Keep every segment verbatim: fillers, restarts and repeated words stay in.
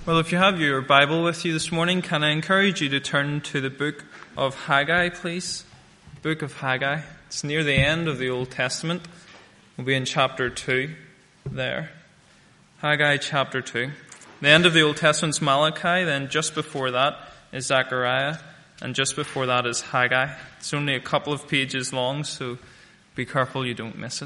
Well, if you have your Bible with you this morning, can I encourage you to turn to the book of Haggai, please? Book of Haggai. It's near the end of the Old Testament. We'll be in chapter two there. Haggai chapter two. The end of the Old Testament's Malachi, then just before that is Zechariah, and just before that is Haggai. It's only a couple of pages long, so be careful you don't miss it.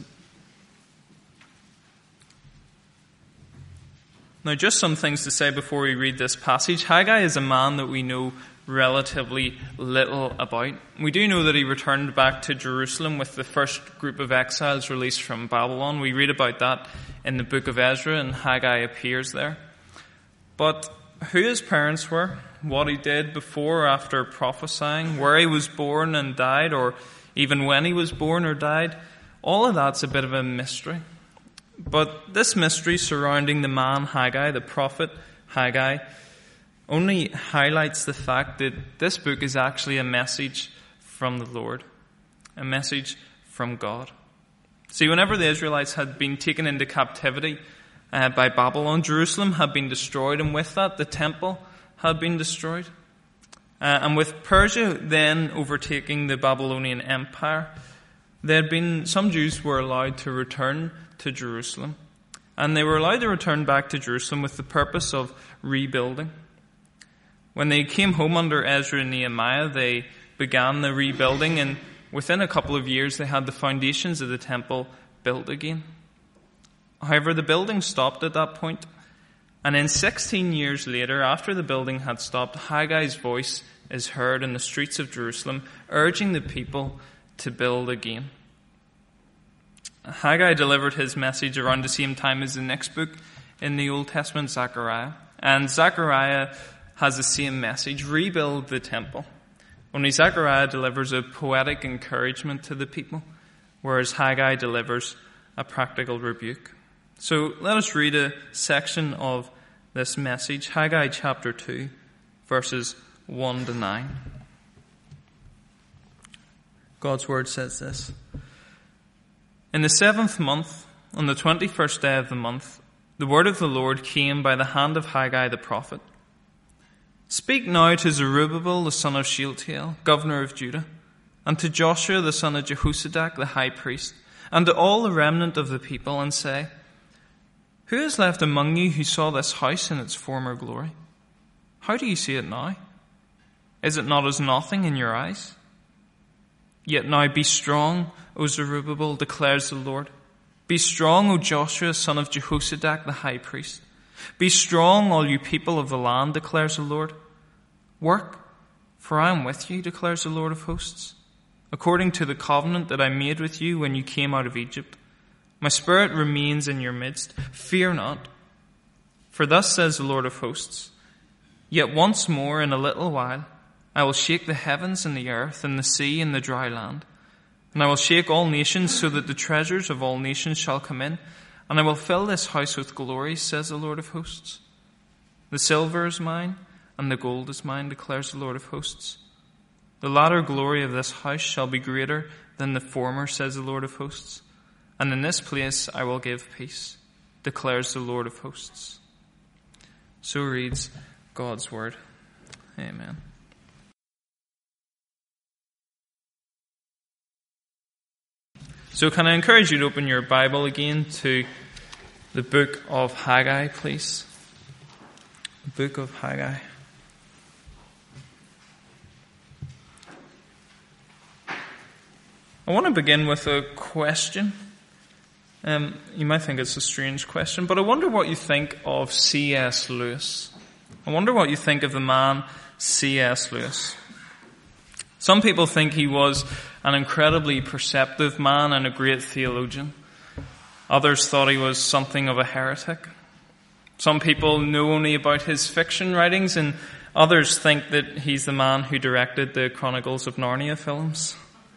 Now, just some things to say before we read this passage. Haggai is a man that we know relatively little about. We do know that he returned back to Jerusalem with the first group of exiles released from Babylon. We read about that in the book of Ezra, and Haggai appears there. But who his parents were, what he did before or after prophesying, where he was born and died, or even when he was born or died, all of that's a bit of a mystery. But this mystery surrounding the man Haggai, the prophet Haggai, only highlights the fact that this book is actually a message from the Lord, a message from God. See, whenever the Israelites had been taken into captivity uh, by Babylon, Jerusalem had been destroyed, and with that, the temple had been destroyed. Uh, and with Persia then overtaking the Babylonian Empire, there had been some Jews were allowed to return to Jerusalem, and they were allowed to return back to Jerusalem with the purpose of rebuilding. When they came home under Ezra and Nehemiah, they began the rebuilding, and within a couple of years they had the foundations of the temple built again. However, the building stopped at that point, and then sixteen years later, after the building had stopped, Haggai's voice is heard in the streets of Jerusalem, urging the people to build again. Haggai delivered his message around the same time as the next book in the Old Testament, Zechariah. And Zechariah has the same message, rebuild the temple. Only Zechariah delivers a poetic encouragement to the people, whereas Haggai delivers a practical rebuke. So let us read a section of this message, Haggai chapter two, verses one to nine. God's word says this. In the seventh month, on the twenty-first day of the month, the word of the Lord came by the hand of Haggai the prophet. Speak now to Zerubbabel the son of Shealtiel, governor of Judah, and to Joshua the son of Jehozadak the high priest, and to all the remnant of the people, and say, Who is left among you who saw this house in its former glory? How do you see it now? Is it not as nothing in your eyes? Yet now be strong, O Zerubbabel, declares the Lord. Be strong, O Joshua, son of Jehozadak, the high priest. Be strong, all you people of the land, declares the Lord. Work, for I am with you, declares the Lord of hosts, according to the covenant that I made with you when you came out of Egypt. My spirit remains in your midst. Fear not. For thus says the Lord of hosts, Yet once more in a little while, I will shake the heavens and the earth and the sea and the dry land. And I will shake all nations so that the treasures of all nations shall come in. And I will fill this house with glory, says the Lord of hosts. The silver is mine and the gold is mine, declares the Lord of hosts. The latter glory of this house shall be greater than the former, says the Lord of hosts. And in this place I will give peace, declares the Lord of hosts. So reads God's word. Amen. So can I encourage you to open your Bible again to the book of Haggai, please? The book of Haggai. I want to begin with a question. Um, you might think it's a strange question, but I wonder what you think of C S Lewis. I wonder what you think of the man C S Lewis. Some people think he was an incredibly perceptive man and a great theologian. Others thought he was something of a heretic. Some people know only about his fiction writings, and others think that he's the man who directed the Chronicles of Narnia films.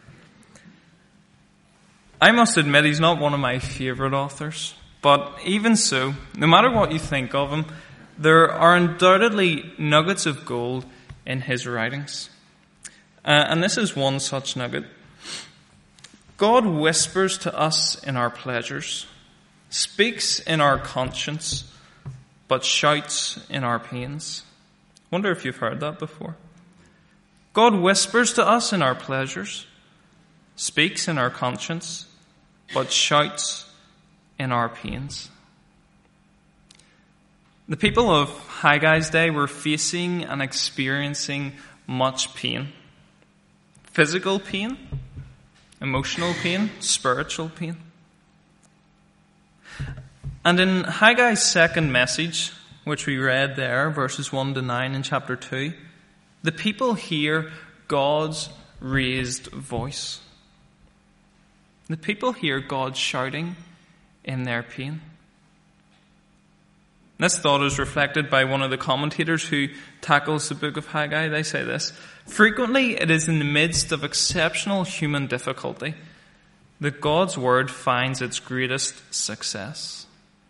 I must admit he's not one of my favourite authors, but even so, no matter what you think of him, there are undoubtedly nuggets of gold in his writings. Uh, and this is one such nugget. God whispers to us in our pleasures, speaks in our conscience, but shouts in our pains. Wonder if you've heard that before. God whispers to us in our pleasures, speaks in our conscience, but shouts in our pains. The people of Haggai's day were facing and experiencing much pain. Physical pain, emotional pain, spiritual pain. And in Haggai's second message, which we read there, verses one to nine in chapter two, the people hear God's raised voice. The people hear God shouting in their pain. This thought is reflected by one of the commentators who tackles the book of Haggai. They say this: frequently it is in the midst of exceptional human difficulty that God's word finds its greatest success.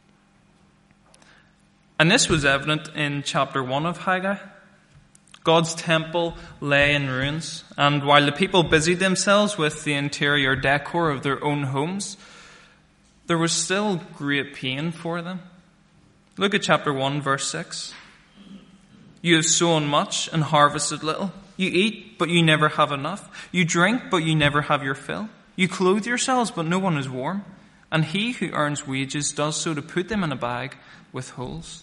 And this was evident in chapter one of Haggai. God's temple lay in ruins, and while the people busied themselves with the interior decor of their own homes, there was still great pain for them. Look at chapter one, verse six. You have sown much and harvested little. You eat, but you never have enough. You drink, but you never have your fill. You clothe yourselves, but no one is warm. And he who earns wages does so to put them in a bag with holes.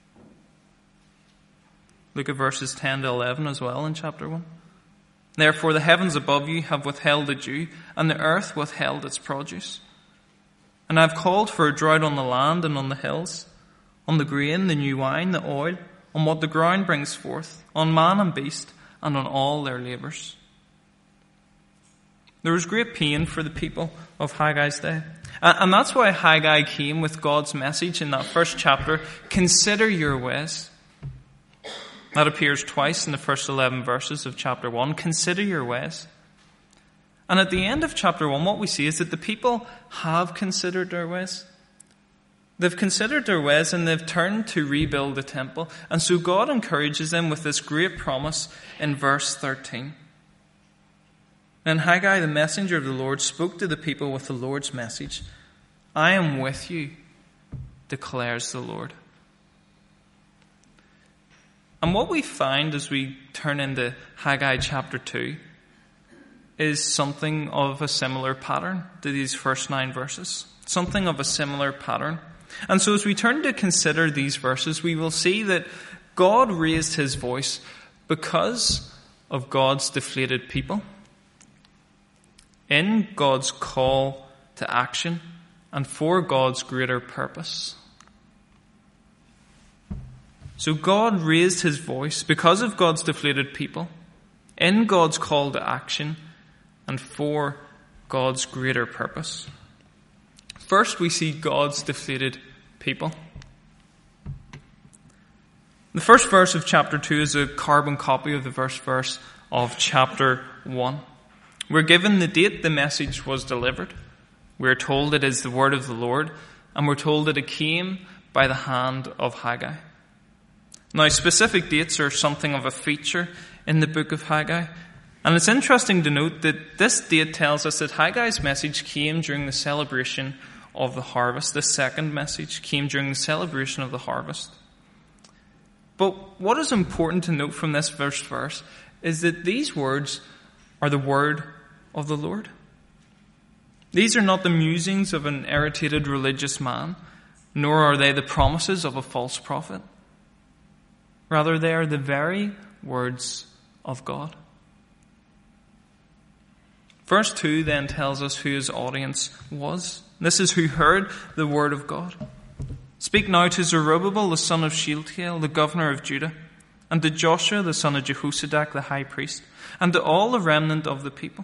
Look at verses ten to eleven as well in chapter one. Therefore the heavens above you have withheld the dew, and the earth withheld its produce. And I have called for a drought on the land and on the hills, on the grain, the new wine, the oil, on what the ground brings forth, on man and beast, and on all their labours. There was great pain for the people of Haggai's day. And that's why Haggai came with God's message in that first chapter: consider your ways. That appears twice in the first eleven verses of chapter one. Consider your ways. And at the end of chapter one, what we see is that the people have considered their ways. They've considered their ways and they've turned to rebuild the temple. And so God encourages them with this great promise in verse thirteen. And Haggai, the messenger of the Lord, spoke to the people with the Lord's message. I am with you, declares the Lord. And what we find as we turn into Haggai chapter two is something of a similar pattern to these first nine verses. Something of a similar pattern. And so as we turn to consider these verses, we will see that God raised his voice because of God's deflated people, in God's call to action, and for God's greater purpose. So God raised his voice because of God's deflated people, in God's call to action, and for God's greater purpose. First, we see God's deflated people. The first verse of chapter two is a carbon copy of the first verse of chapter one. We're given the date the message was delivered. We're told it is the word of the Lord, and we're told that it came by the hand of Haggai. Now, specific dates are something of a feature in the book of Haggai. And it's interesting to note that this date tells us that Haggai's message came during the celebration of the harvest. The second message came during the celebration of the harvest. But what is important to note from this first verse is that these words are the word of the Lord. These are not the musings of an irritated religious man, nor are they the promises of a false prophet. Rather, they are the very words of God. Verse two then tells us who his audience was. This is who heard the word of God. Speak now to Zerubbabel, the son of Shealtiel, the governor of Judah, and to Joshua, the son of Jehozadak, the high priest, and to all the remnant of the people.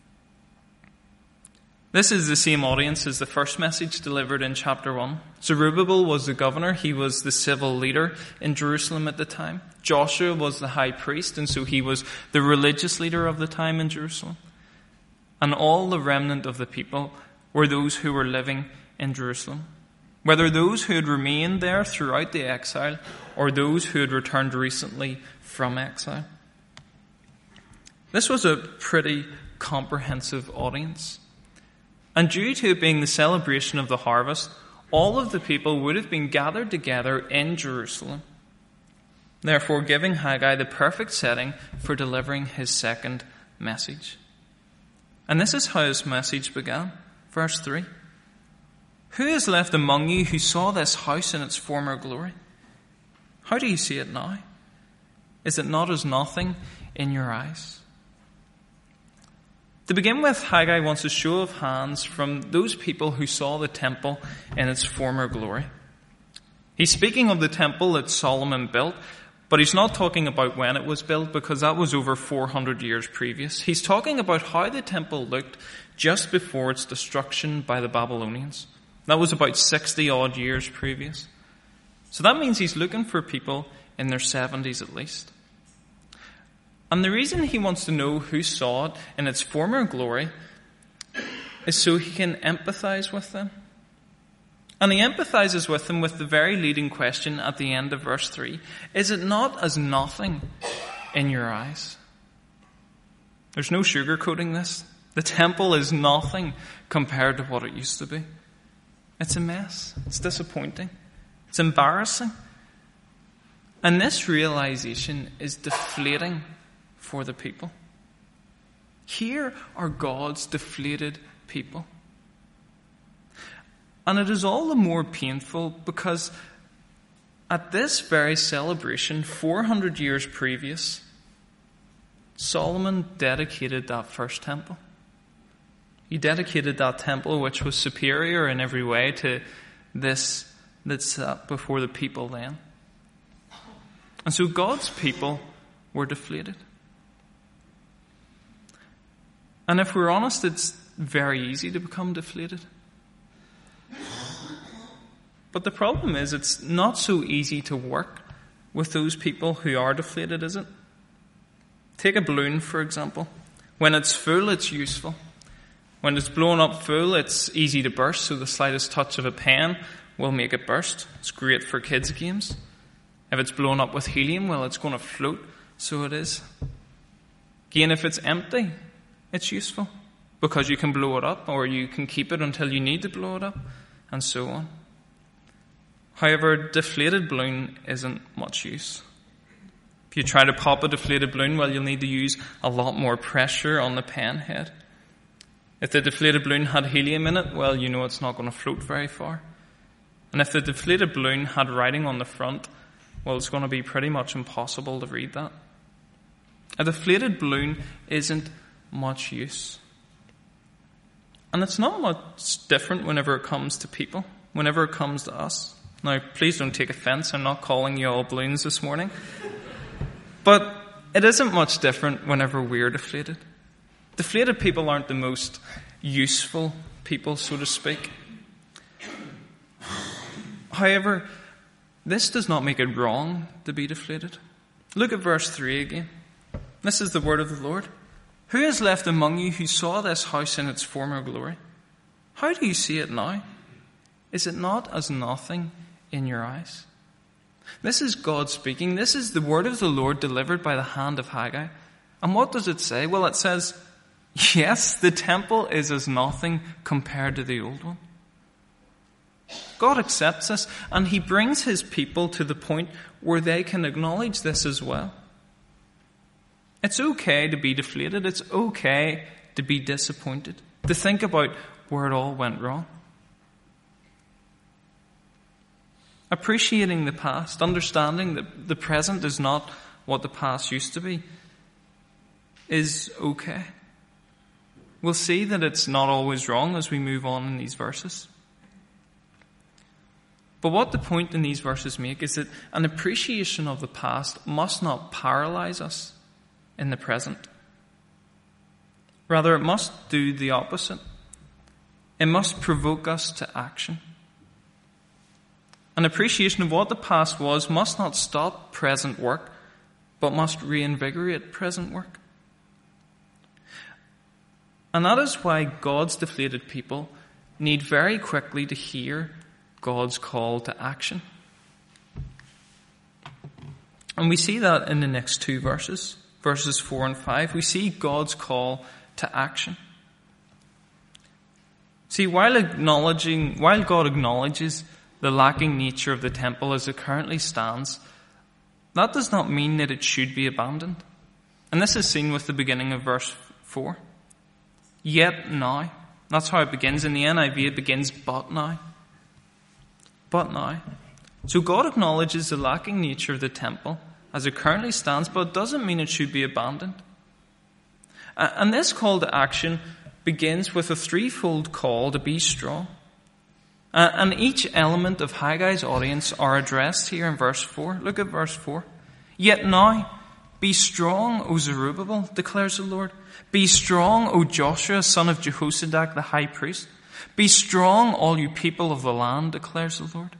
This is the same audience as the first message delivered in chapter one. Zerubbabel was the governor. He was the civil leader in Jerusalem at the time. Joshua was the high priest, and so he was the religious leader of the time in Jerusalem. And all the remnant of the people were those who were living in Jerusalem, whether those who had remained there throughout the exile or those who had returned recently from exile. This was a pretty comprehensive audience. And due to it being the celebration of the harvest, all of the people would have been gathered together in Jerusalem, therefore giving Haggai the perfect setting for delivering his second message. And this is how his message began. Verse three. Who is left among you who saw this house in its former glory? How do you see it now? Is it not as nothing in your eyes? To begin with, Haggai wants a show of hands from those people who saw the temple in its former glory. He's speaking of the temple that Solomon built, but he's not talking about when it was built, because that was over four hundred years previous. He's talking about how the temple looked just before its destruction by the Babylonians. That was about sixty odd years previous. So that means he's looking for people in their seventies at least. And the reason he wants to know who saw it in its former glory is so he can empathize with them. And he empathizes with them with the very leading question at the end of verse three. Is it not as nothing in your eyes? There's no sugarcoating this. The temple is nothing compared to what it used to be. It's a mess. It's disappointing. It's embarrassing. And this realization is deflating for the people. Here are God's deflated people. And it is all the more painful because at this very celebration, four hundred years previous, Solomon dedicated that first temple. He dedicated that temple which was superior in every way to this that sat before the people then. And so God's people were deflated. And if we're honest, it's very easy to become deflated. But the problem is it's not so easy to work with those people who are deflated, is it? Take a balloon, for example. When it's full, it's useful. When it's blown up full, it's easy to burst, so the slightest touch of a pen will make it burst. It's great for kids' games. If it's blown up with helium, well, it's going to float, so it is. Again, if it's empty, it's useful because you can blow it up or you can keep it until you need to blow it up, and so on. However, a deflated balloon isn't much use. If you try to pop a deflated balloon, well, you'll need to use a lot more pressure on the pen head. If the deflated balloon had helium in it, well, you know it's not going to float very far. And if the deflated balloon had writing on the front, well, it's going to be pretty much impossible to read that. A deflated balloon isn't much use. And it's not much different whenever it comes to people, whenever it comes to us. Now, please don't take offense. I'm not calling you all balloons this morning. But it isn't much different whenever we're deflated. Deflated people aren't the most useful people, so to speak. However, this does not make it wrong to be deflated. Look at verse three again. This is the word of the Lord. Who is left among you who saw this house in its former glory? How do you see it now? Is it not as nothing in your eyes? This is God speaking. This is the word of the Lord delivered by the hand of Haggai. And what does it say? Well, it says, yes, the temple is as nothing compared to the old one. God accepts this, and he brings his people to the point where they can acknowledge this as well. It's okay to be deflated. It's okay to be disappointed, to think about where it all went wrong. Appreciating the past, understanding that the present is not what the past used to be, is okay. We'll see that it's not always wrong as we move on in these verses. But what the point in these verses make is that an appreciation of the past must not paralyze us in the present. Rather, it must do the opposite. It must provoke us to action. An appreciation of what the past was must not stop present work, but must reinvigorate present work. And that is why God's deflated people need very quickly to hear God's call to action. And we see that in the next two verses, verses four and five. We see God's call to action. See, while acknowledging, while God acknowledges the lacking nature of the temple as it currently stands, that does not mean that it should be abandoned. And this is seen with the beginning of verse four. Yet now. That's how it begins. In the N I V it begins, but now. But now. So God acknowledges the lacking nature of the temple as it currently stands, but it doesn't mean it should be abandoned. And this call to action begins with a threefold call to be strong. And each element of Haggai's audience are addressed here in verse four. Look at verse four. Yet now, be strong, O Zerubbabel, declares the Lord. Be strong, O Joshua, son of Jehozadak, the high priest. Be strong, all you people of the land, declares the Lord.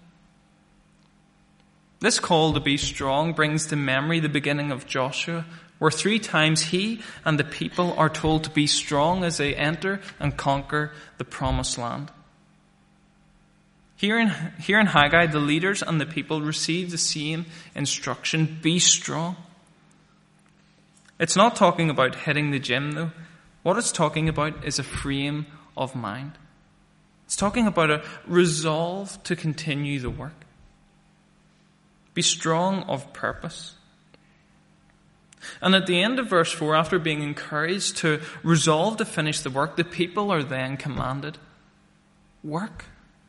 This call to be strong brings to memory the beginning of Joshua, where three times he and the people are told to be strong as they enter and conquer the promised land. Here in, here in Haggai, the leaders and the people receive the same instruction, be strong. It's not talking about hitting the gym, though. What it's talking about is a frame of mind. It's talking about a resolve to continue the work. Be strong of purpose. And at the end of verse four, after being encouraged to resolve to finish the work, the people are then commanded, work.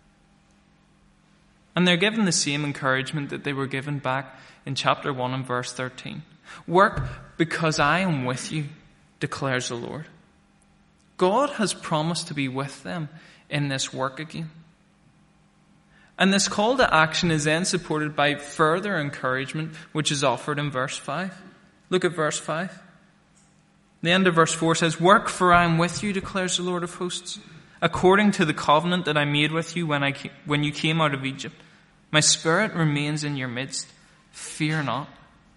And they're given the same encouragement that they were given back in chapter one and verse thirteen. Work because I am with you, declares the Lord. God has promised to be with them in this work again. And this call to action is then supported by further encouragement, which is offered in verse five. Look at verse five. The end of verse four says, work for I am with you, declares the Lord of hosts, according to the covenant that I made with you when I came, when you came out of Egypt. My spirit remains in your midst. Fear not.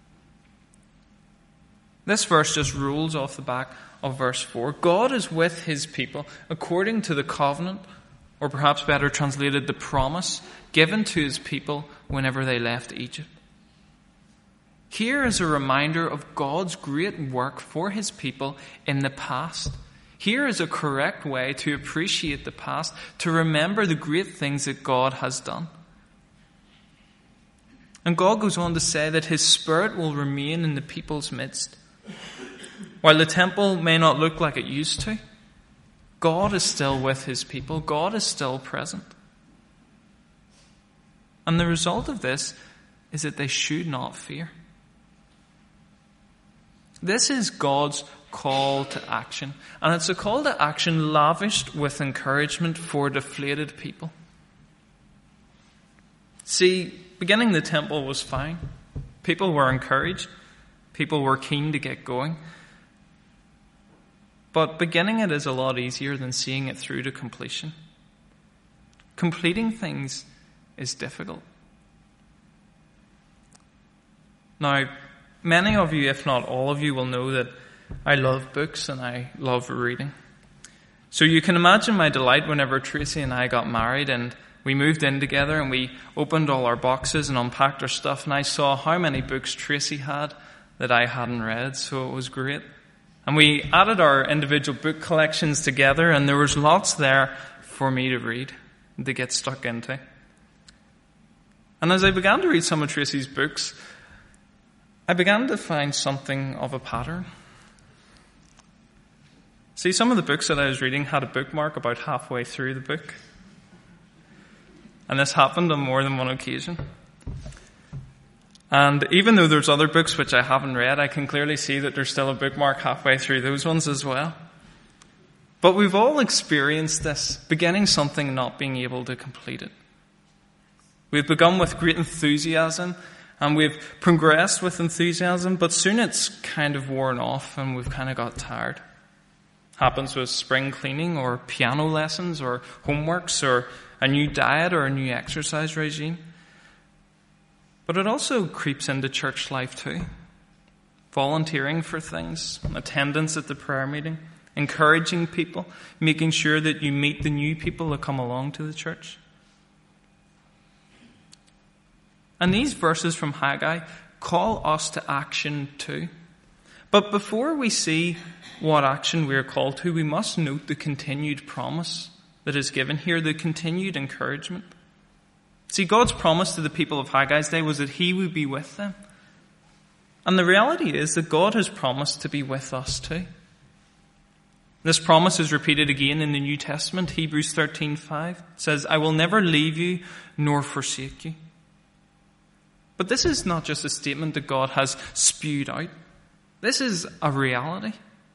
This verse just rolls off the back of verse four. God is with his people according to the covenant, or perhaps better translated, the promise given to his people whenever they left Egypt. Here is a reminder of God's great work for his people in the past. Here is a correct way to appreciate the past, to remember the great things that God has done. And God goes on to say that his spirit will remain in the people's midst. While the temple may not look like it used to, God is still with his people. God is still present. And the result of this is that they should not fear. This is God's call to action. And it's a call to action lavished with encouragement for deflated people. See, beginning the temple was fine. People were encouraged. People were keen to get going. But beginning it is a lot easier than seeing it through to completion. Completing things is difficult. Now, many of you, if not all of you, will know that I love books and I love reading. So you can imagine my delight whenever Tracy and I got married and we moved in together and we opened all our boxes and unpacked our stuff, and I saw how many books Tracy had that I hadn't read, so it was great. And we added our individual book collections together, and there was lots there for me to read, to get stuck into. And as I began to read some of Tracy's books, I began to find something of a pattern. See, some of the books that I was reading had a bookmark about halfway through the book. And this happened on more than one occasion. And even though there's other books which I haven't read, I can clearly see that there's still a bookmark halfway through those ones as well. But we've all experienced this, beginning something and not being able to complete it. We've begun with great enthusiasm, and we've progressed with enthusiasm, but soon it's kind of worn off and we've kind of got tired. Happens with spring cleaning or piano lessons or homeworks or a new diet or a new exercise regime. But it also creeps into church life too. Volunteering for things, attendance at the prayer meeting, encouraging people, making sure that you meet the new people that come along to the church. And these verses from Haggai call us to action too. But before we see what action we are called to, we must note the continued promise that is given here, the continued encouragement. See, God's promise to the people of Haggai's day was that he would be with them. And the reality is that God has promised to be with us too. This promise is repeated again in the New Testament. Hebrews thirteen five says, I will never leave you nor forsake you. But this is not just a statement that God has spewed out. This is a reality.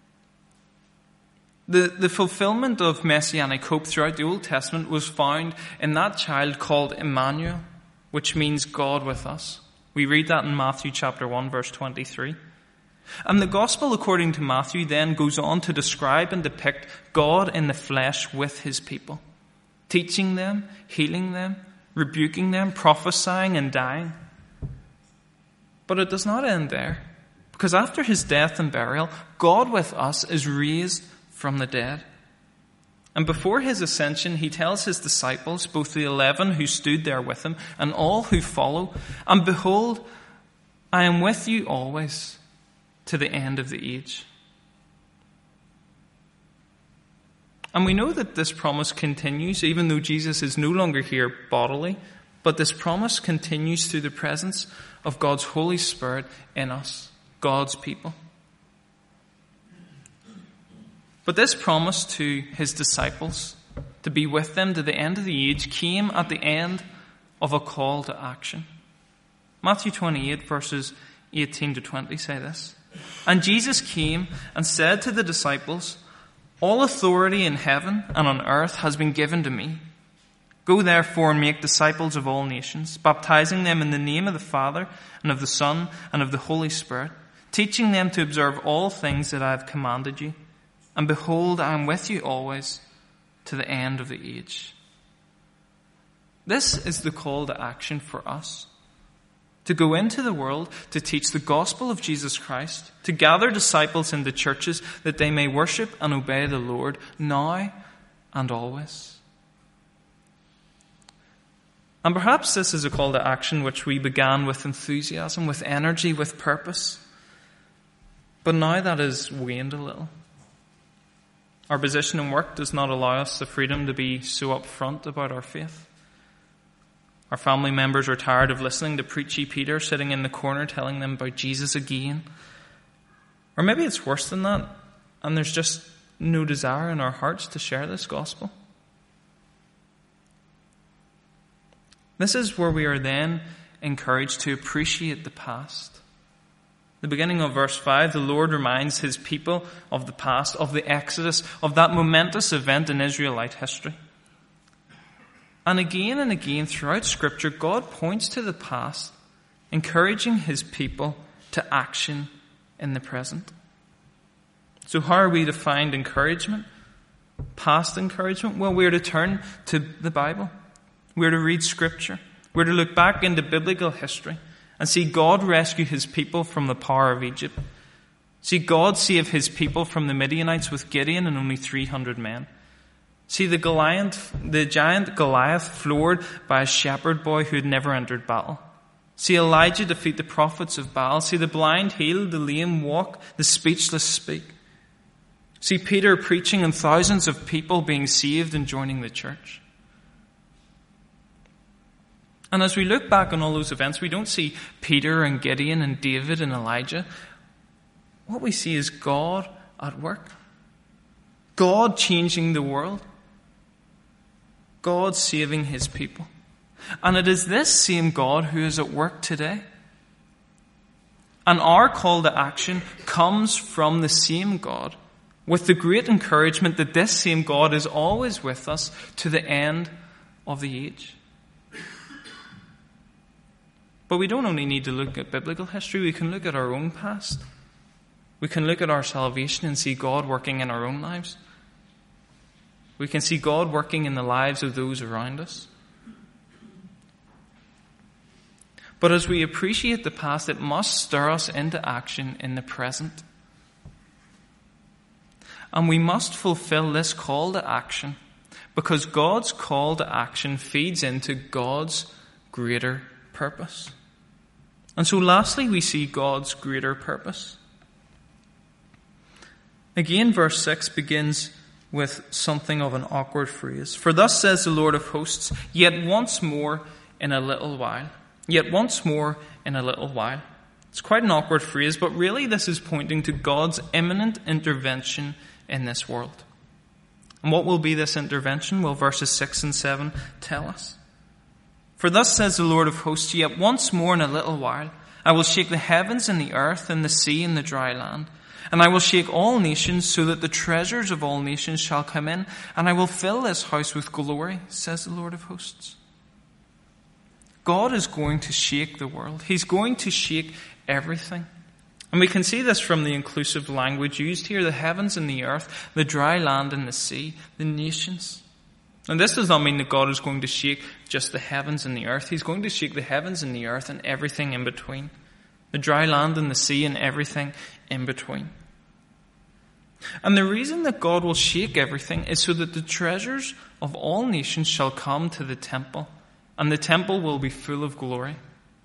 The, the fulfillment of messianic hope throughout the Old Testament was found in that child called Emmanuel, which means God with us. We read that in Matthew chapter one, verse twenty-three. And the gospel, according to Matthew, then goes on to describe and depict God in the flesh with his people, teaching them, healing them, rebuking them, prophesying and dying. But it does not end there, because after his death and burial, God with us is raised from the dead. And before his ascension, he tells his disciples, both the eleven who stood there with him and all who follow, and behold, I am with you always to the end of the age. And we know that this promise continues, even though Jesus is no longer here bodily, but this promise continues through the presence of God's Holy Spirit in us, God's people. But this promise to his disciples to be with them to the end of the age came at the end of a call to action. Matthew twenty-eight verses eighteen to twenty say this. And Jesus came and said to the disciples, all authority in heaven and on earth has been given to me. Go therefore and make disciples of all nations, baptizing them in the name of the Father and of the Son and of the Holy Spirit, teaching them to observe all things that I have commanded you. And behold, I am with you always to the end of the age. This is the call to action for us. To go into the world, to teach the gospel of Jesus Christ, to gather disciples into churches that they may worship and obey the Lord now and always. And perhaps this is a call to action which we began with enthusiasm, with energy, with purpose. But now that has waned a little. Our position in work does not allow us the freedom to be so upfront about our faith. Our family members are tired of listening to preachy Peter sitting in the corner telling them about Jesus again. Or maybe it's worse than that, and there's just no desire in our hearts to share this gospel. This is where we are then encouraged to appreciate the past. The beginning of verse five, the Lord reminds his people of the past, of the Exodus, of that momentous event in Israelite history. And again and again throughout Scripture, God points to the past, encouraging his people to action in the present. So how are we to find encouragement? Past encouragement? Well, we're to turn to the Bible. We're to read Scripture. We're to look back into biblical history and see God rescue his people from the power of Egypt. See God save his people from the Midianites with Gideon and only three hundred men. See the Goliath, the giant Goliath floored by a shepherd boy who had never entered battle. See Elijah defeat the prophets of Baal. See the blind healed, the lame walk, the speechless speak. See Peter preaching and thousands of people being saved and joining the church. And as we look back on all those events, we don't see Peter and Gideon and David and Elijah. What we see is God at work. God changing the world. God saving his people. And it is this same God who is at work today. And our call to action comes from the same God, with the great encouragement that this same God is always with us to the end of the age. But we don't only need to look at biblical history, we can look at our own past. We can look at our salvation and see God working in our own lives. We can see God working in the lives of those around us. But as we appreciate the past, it must stir us into action in the present. And we must fulfill this call to action because God's call to action feeds into God's greater purpose. And so lastly, we see God's greater purpose. Again, verse six begins, with something of an awkward phrase. For thus says the Lord of hosts, yet once more in a little while. Yet once more in a little while. It's quite an awkward phrase, but really this is pointing to God's imminent intervention in this world. And what will be this intervention? Well, verses six and seven tell us. For thus says the Lord of hosts, yet once more in a little while, I will shake the heavens and the earth and the sea and the dry land. And I will shake all nations so that the treasures of all nations shall come in. And I will fill this house with glory, says the Lord of hosts. God is going to shake the world. He's going to shake everything. And we can see this from the inclusive language used here. The heavens and the earth, the dry land and the sea, the nations. And this does not mean that God is going to shake just the heavens and the earth. He's going to shake the heavens and the earth and everything in between. The dry land and the sea and everything in between. And the reason that God will shake everything is so that the treasures of all nations shall come to the temple, and the temple will be full of glory.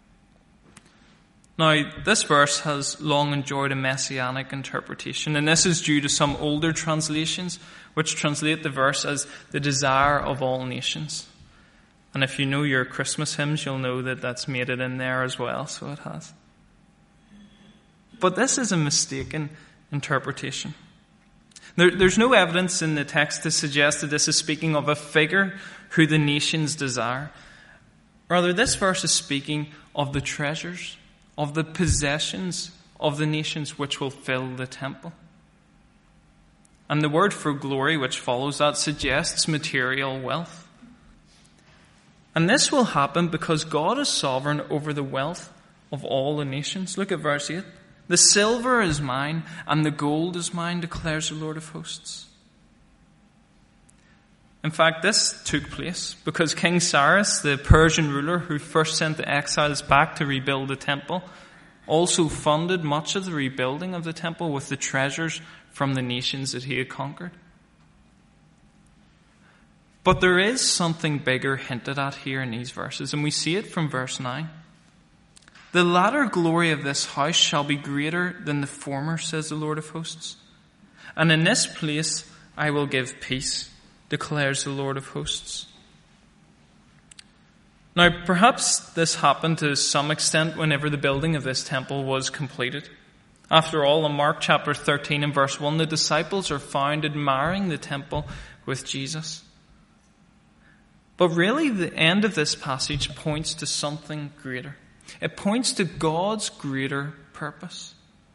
Now, this verse has long enjoyed a messianic interpretation, and this is due to some older translations which translate the verse as the desire of all nations. And if you know your Christmas hymns, you'll know that that's made it in there as well, so it has. But this is a mistaken interpretation. There, there's no evidence in the text to suggest that this is speaking of a figure who the nations desire. Rather, this verse is speaking of the treasures, of the possessions of the nations which will fill the temple. And the word for glory which follows that suggests material wealth. And this will happen because God is sovereign over the wealth of all the nations. Look at verse eight. The silver is mine, and the gold is mine, declares the Lord of hosts. In fact, this took place because King Cyrus, the Persian ruler who first sent the exiles back to rebuild the temple, also funded much of the rebuilding of the temple with the treasures from the nations that he had conquered. But there is something bigger hinted at here in these verses, and we see it from verse nine. The latter glory of this house shall be greater than the former, says the Lord of hosts. And in this place I will give peace, declares the Lord of hosts. Now, perhaps this happened to some extent whenever the building of this temple was completed. After all, in Mark chapter thirteen and verse one, the disciples are found admiring the temple with Jesus. But really, the end of this passage points to something greater. It points to God's greater purpose.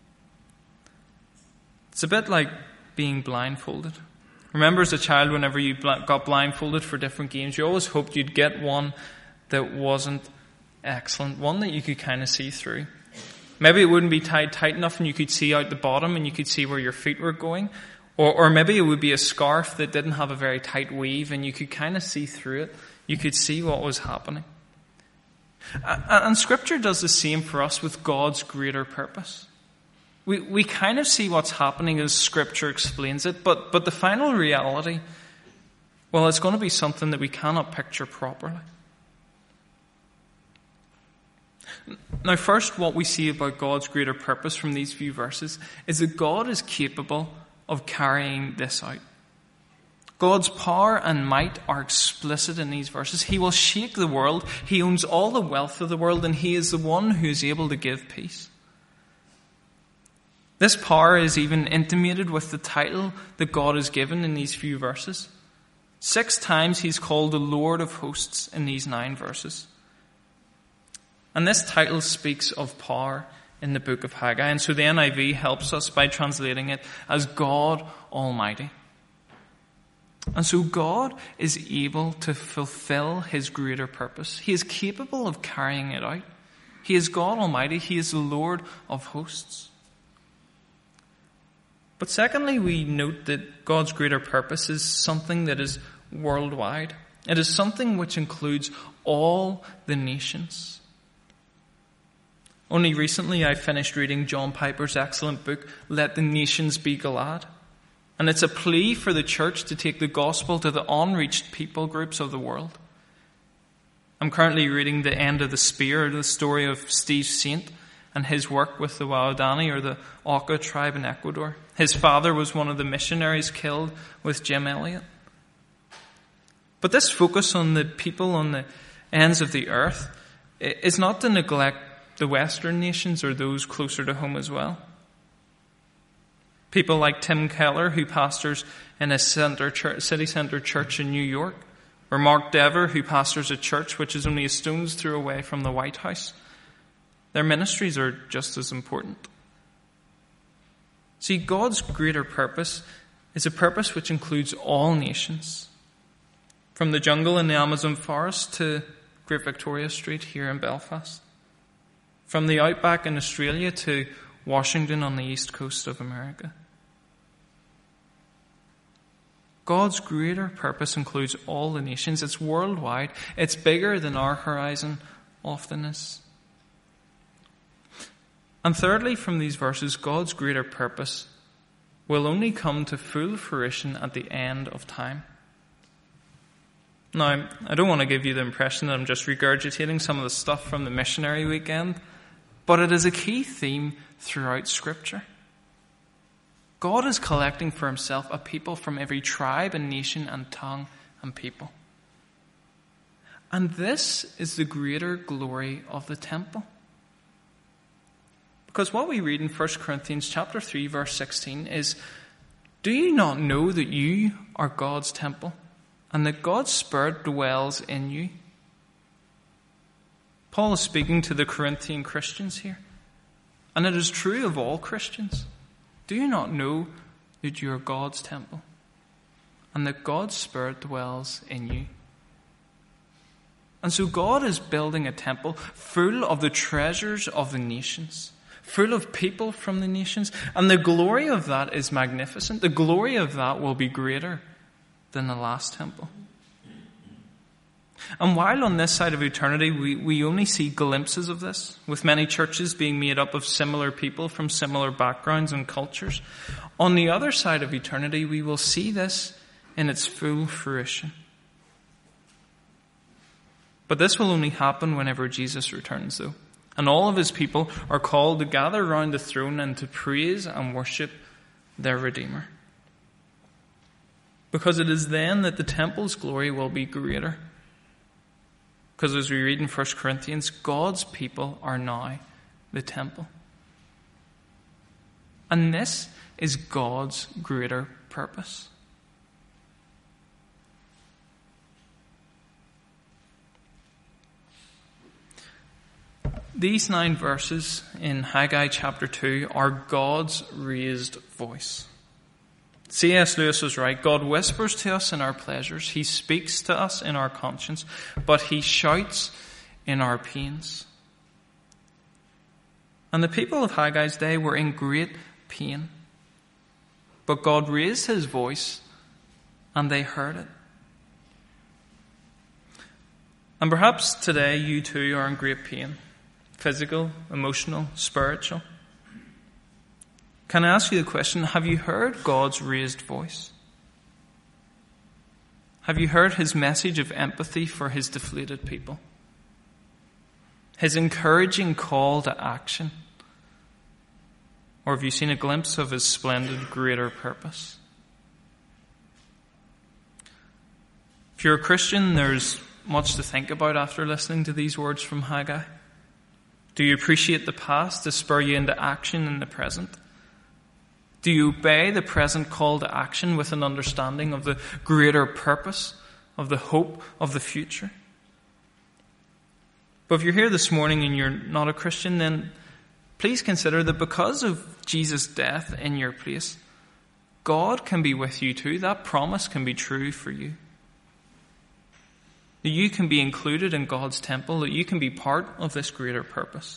It's a bit like being blindfolded. Remember as a child, whenever you got blindfolded for different games, you always hoped you'd get one that wasn't excellent, one that you could kind of see through. Maybe it wouldn't be tied tight enough and you could see out the bottom and you could see where your feet were going. Or, or maybe it would be a scarf that didn't have a very tight weave and you could kind of see through it. You could see what was happening. And Scripture does the same for us with God's greater purpose. We we kind of see what's happening as Scripture explains it, but, but the final reality, well, it's going to be something that we cannot picture properly. Now, first, what we see about God's greater purpose from these few verses is that God is capable of carrying this out. God's power and might are explicit in these verses. He will shake the world. He owns all the wealth of the world, and He is the one who is able to give peace. This power is even intimated with the title that God has given in these few verses. Six times He's called the Lord of hosts in these nine verses. And this title speaks of power in the book of Haggai. And so the N I V helps us by translating it as God Almighty. And so God is able to fulfill His greater purpose. He is capable of carrying it out. He is God Almighty. He is the Lord of hosts. But secondly, we note that God's greater purpose is something that is worldwide. It is something which includes all the nations. Only recently I finished reading John Piper's excellent book, Let the Nations Be Glad. And it's a plea for the church to take the gospel to the unreached people groups of the world. I'm currently reading The End of the Spear, the story of Steve Saint. and his work with the Waodani or the Auca tribe in Ecuador. His father was one of the missionaries killed with Jim Elliot. But this focus on the people on the ends of the earth is not to neglect the Western nations or those closer to home as well. People like Tim Keller, who pastors in a center church, city centre church in New York, or Mark Dever, who pastors a church which is only a stone's throw away from the White House. Their ministries are just as important. See, God's greater purpose is a purpose which includes all nations, from the jungle in the Amazon forest to Great Victoria Street here in Belfast, from the outback in Australia to Washington on the east coast of America. God's greater purpose includes all the nations. It's worldwide. It's bigger than our horizon often is. And thirdly, from these verses, God's greater purpose will only come to full fruition at the end of time. Now, I don't want to give you the impression that I'm just regurgitating some of the stuff from the missionary weekend, but it is a key theme throughout Scripture. God is collecting for himself a people from every tribe and nation and tongue and people. And this is the greater glory of the temple. Because what we read in First Corinthians chapter three, verse sixteen is, "Do you not know that you are God's temple, and that God's Spirit dwells in you?" Paul is speaking to the Corinthian Christians here. And it is true of all Christians. Do you not know that you are God's temple, and that God's Spirit dwells in you? And so God is building a temple full of the treasures of the nations, full of people from the nations, and the glory of that is magnificent. The glory of that will be greater than the last temple. And while on this side of eternity we, we only see glimpses of this, with many churches being made up of similar people from similar backgrounds and cultures, on the other side of eternity we will see this in its full fruition. But this will only happen whenever Jesus returns, though, and all of his people are called to gather round the throne and to praise and worship their Redeemer. Because it is then that the temple's glory will be greater. Because as we read in First Corinthians, God's people are now the temple. And this is God's greater purpose. These nine verses in Haggai chapter two are God's raised voice. C S Lewis was right. God whispers to us in our pleasures. He speaks to us in our conscience, but he shouts in our pains. And the people of Haggai's day were in great pain. But God raised his voice and they heard it. And perhaps today you too are in great pain. Physical, emotional, spiritual. Can I ask you the question, have you heard God's raised voice? Have you heard his message of empathy for his deflated people? His encouraging call to action? Or have you seen a glimpse of his splendid greater purpose? If you're a Christian, there's much to think about after listening to these words from Haggai. Do you appreciate the past to spur you into action in the present? Do you obey the present call to action with an understanding of the greater purpose, of the hope of the future? But if you're here this morning and you're not a Christian, then please consider that because of Jesus' death in your place, God can be with you too. That promise can be true for you. That you can be included in God's temple, that you can be part of this greater purpose.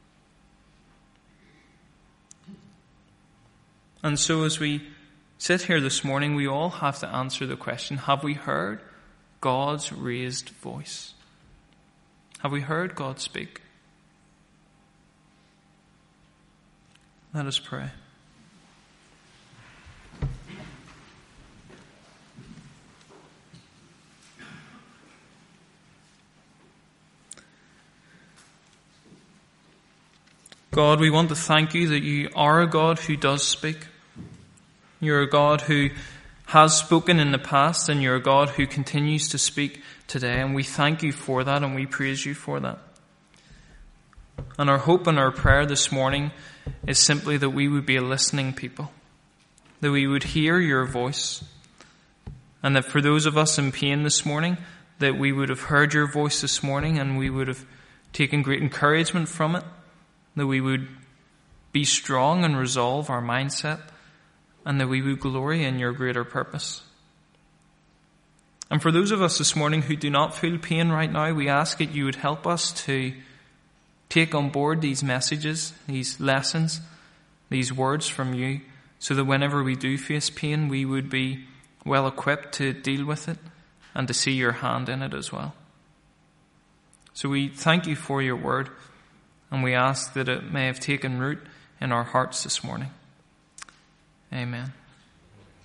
And so as we sit here this morning, we all have to answer the question, have we heard God's raised voice? Have we heard God speak? Let us pray. God, we want to thank you that you are a God who does speak. You're a God who has spoken in the past, and you're a God who continues to speak today. And we thank you for that, and we praise you for that. And our hope and our prayer this morning is simply that we would be a listening people, that we would hear your voice, and that for those of us in pain this morning, that we would have heard your voice this morning and we would have taken great encouragement from it, that we would be strong and resolve our mindset, and that we would glory in your greater purpose. And for those of us this morning who do not feel pain right now, we ask that you would help us to take on board these messages, these lessons, these words from you, so that whenever we do face pain, we would be well equipped to deal with it and to see your hand in it as well. So we thank you for your word, and we ask that it may have taken root in our hearts this morning. Amen.